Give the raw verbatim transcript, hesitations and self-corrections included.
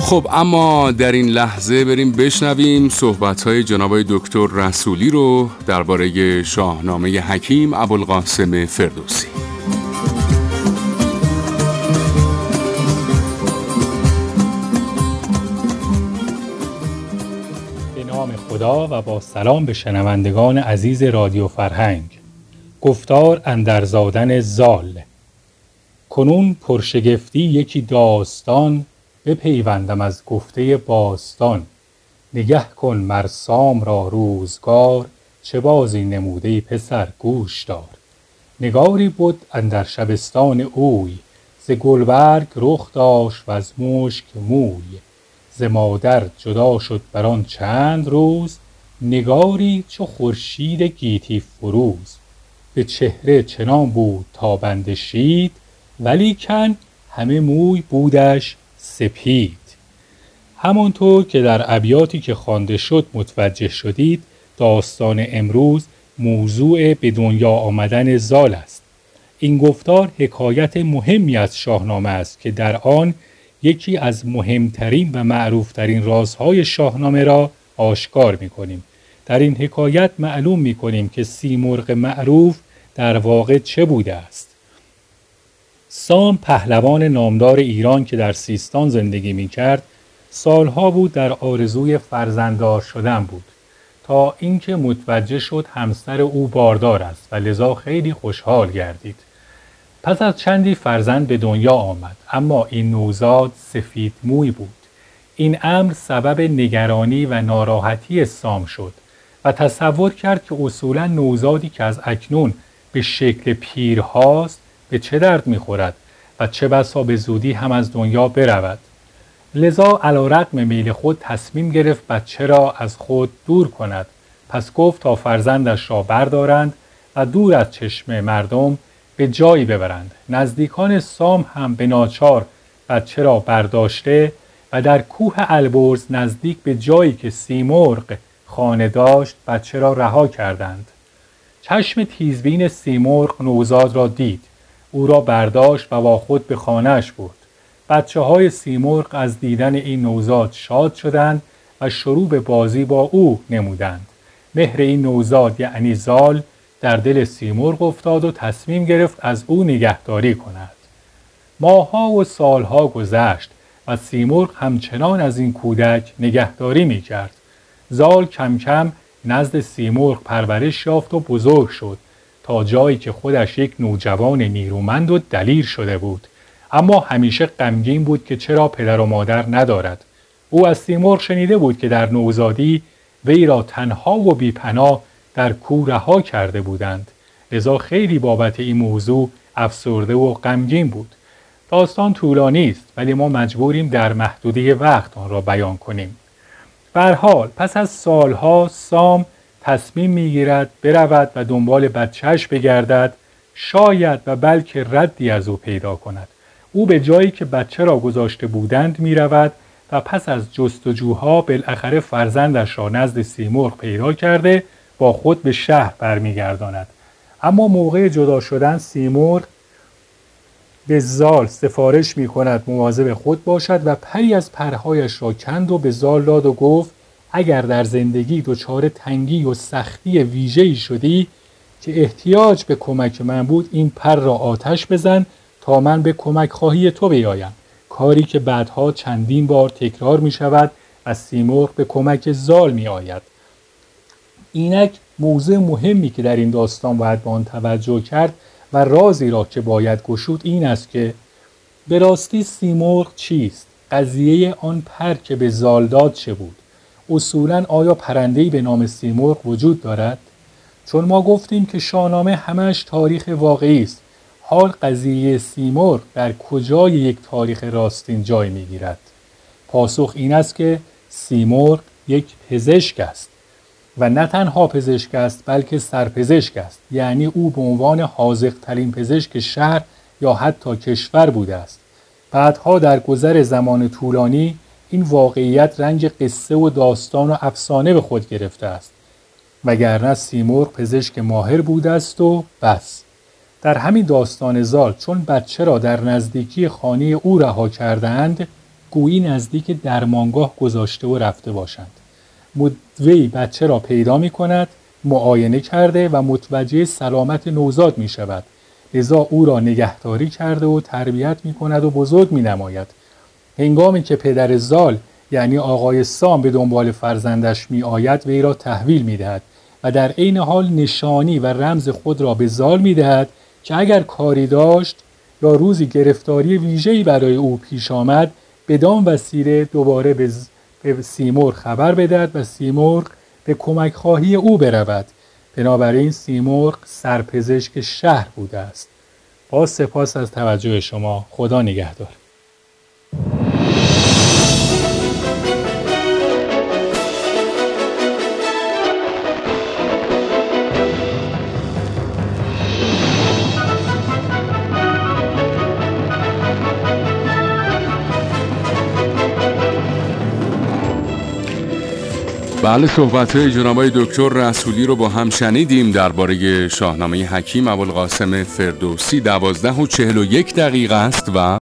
خب اما در این لحظه بریم بشنویم صحبت‌های جناب دکتر رسولی رو درباره شاهنامه حکیم ابوالقاسم فردوسی. به نام خدا و با سلام به شنوندگان عزیز رادیو فرهنگ. گفتار اندر زادن زال. کنون پرشگفتی یکی داستان، بپیوندم از گفته باستان. نگه کن مر سام را روزگار، چه بازی نموده پسر گوش دار. نگاری بود اندر شبستان اوی، ز گلبرگ رخ داشت و از مشک موی. ز مادر جدا شد بر آن چند روز، نگاری چو خورشید گیتی فروز. به چهره چنان بود تابنده شید، ولیکن همه موی بودش سپید. همانطور که در ابیاتی که خوانده شد متوجه شدید، داستان امروز موضوع به دنیا آمدن زال است. این گفتار حکایت مهمی از شاهنامه است که در آن یکی از مهمترین و معروفترین رازهای شاهنامه را آشکار می‌کنیم. در این حکایت معلوم می‌کنیم که سیمرغ معروف در واقع چه بوده است. سام پهلوان نامدار ایران که در سیستان زندگی می‌کرد، سالها بود در آرزوی فرزنددار شدن بود، تا اینکه متوجه شد همسر او باردار است و لذا خیلی خوشحال گردید. پس از چندی فرزند به دنیا آمد، اما این نوزاد سفید موی بود. این امر سبب نگرانی و ناراحتی سام شد و تصور کرد که اصولاً نوزادی که از اکنون به شکل پیر هاست به چه درد می‌خورد و چه بسا به زودی هم از دنیا برود. لذا علی‌رغم میل خود تصمیم گرفت بچه را از خود دور کند. پس گفت تا فرزندش را بردارند و دور از چشم مردم به جایی ببرند. نزدیکان سام هم به ناچار بچه را برداشته و در کوه البرز نزدیک به جایی که سیمرغ خانه داشت بچه را رها کردند. چشم تیزبین سیمرغ نوزاد را دید. او را برداشت و با خود به خانه‌اش برد. بچه های سیمرغ از دیدن این نوزاد شاد شدند و شروع به بازی با او نمودند. مهر این نوزاد یعنی زال در دل سیمرغ افتاد و تصمیم گرفت از او نگهداری کند. ماه‌ها و سالها گذشت و سیمرغ همچنان از این کودک نگهداری می کرد. زال کم کم نزد سیمرغ پرورش یافت و بزرگ شد تا جایی که خودش یک نوجوان نیرومند و دلیر شده بود. اما همیشه غمگین بود که چرا پدر و مادر ندارد. او از سیمرغ شنیده بود که در نوزادی وی را تنها و بی‌پناه در کوه رها کرده بودند. لذا خیلی بابت این موضوع افسرده و غمگین بود. داستان طولانی است ولی ما مجبوریم در محدوده وقت آن را بیان کنیم. به هر حال پس از سالها سام تصمیم میگیرد برود و دنبال بچهش بگردد، شاید و بلکه ردی از او پیدا کند. او به جایی که بچه را گذاشته بودند می رود و پس از جستجوها بالاخره فرزندش را نزد سیمرغ پیدا کرده با خود به شهر برمیگرداند. اما موقع جدا شدن سیمرغ به زال سفارش می کند مواظب خود باشد و پری از پرهایش را کند و به زال داد و گفت اگر در زندگی دچار تنگی و سختی ویژه‌ای شدی که احتیاج به کمک من بود، این پر را آتش بزن تا من به کمک خواهی تو بیایم. کاری که بعدها چندین بار تکرار می شود و سیمرغ به کمک زال می آید. اینک موضوع مهمی که در این داستان باید به آن توجه کرد و رازی را که باید گشود این است که به راستی سیمرغ چیست؟ قضیه آن پر که به زال داد چه بود؟ اصولاً آیا پرنده‌ای به نام سیمرغ وجود دارد؟ چون ما گفتیم که شاهنامه همش تاریخ واقعی است. حال قضیه سیمرغ در کجای یک تاریخ راستین جای می‌گیرد؟ پاسخ این است که سیمرغ یک پزشک است و نه تنها پزشک است بلکه سرپزشک است. یعنی او به عنوان حاذق‌ترین پزشک شهر یا حتی کشور بوده است. بعدها در گذر زمان طولانی این واقعیت رنگ قصه و داستان و افسانه به خود گرفته است. وگرنه سیمرغ پزشک ماهر بوده است و بس. در همین داستان زال چون بچه را در نزدیکی خانه او رها کردند، گویی نزدیک درمانگاه گذاشته و رفته باشند. وی بچه را پیدا می کند، معاینه کرده و متوجه سلامت نوزاد می شود. لذا او را نگهداری کرده و تربیت می کند و بزرگ می نماید. هنگامی که پدر زال یعنی آقای سام به دنبال فرزندش می آید وی را تحویل می دهد و در عین حال نشانی و رمز خود را به زال می دهد که اگر کاری داشت یا روزی گرفتاری ویژه‌ای برای او پیش آمد بدان وسیله دوباره به, ز... به سیمرغ خبر بدهد و سیمرغ به کمک خواهی او برود. بنابراین سیمرغ سرپزشک شهر بوده است. با سپاس از توجه شما. خدا نگهدار. بله، صحبت‌های جناب دکتر رسولی رو با هم شنیدیم درباره شاهنامه حکیم ابوالقاسم فردوسی. دوازده و چهل و یک دقیقه است و